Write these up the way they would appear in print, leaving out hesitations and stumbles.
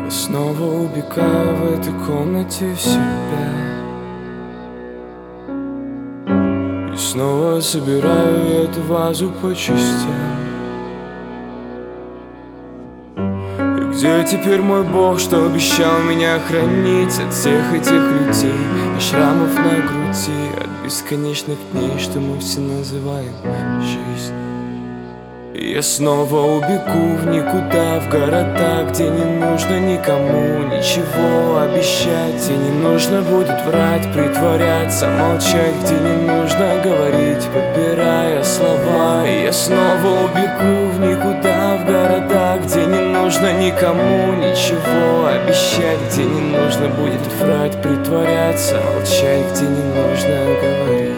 Я снова убегаю в этой комнате в себя и снова собираю эту вазу по частям. И где теперь мой Бог, что обещал меня хранить от всех этих людей и шрамов на груди, от бесконечных дней, что мы все называем жизнь? И я снова убегу в никуда, в города, где не нужно никому ничего обещать, где не нужно будет врать, притворяться, молчать, где не нужно говорить, подбирая слова. И я снова убегу в никуда, в города, где не нужно никому ничего обещать, где не нужно будет врать, притворяться, молчать, где не нужно говорить.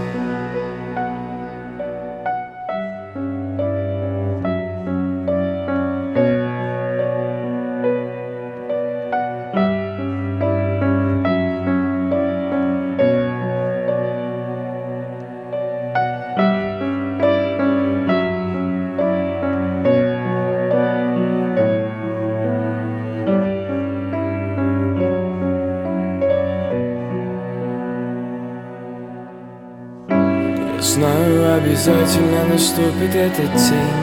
Знаю, обязательно наступит этот день,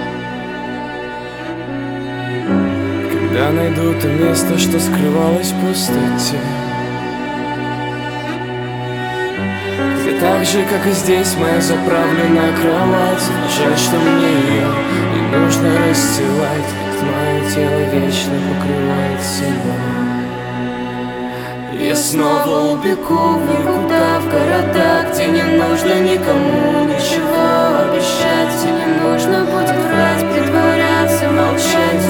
когда найду то место, что скрывалось в пустоте, где так же, как и здесь, моя заправленная кровать. Жаль, что мне ее не нужно расстилать, мое тело вечно покрывает себя. Я снова убегу в никуда, в города, где не нужно никому ничего обещать, где не нужно будет врать, притворяться, молчать,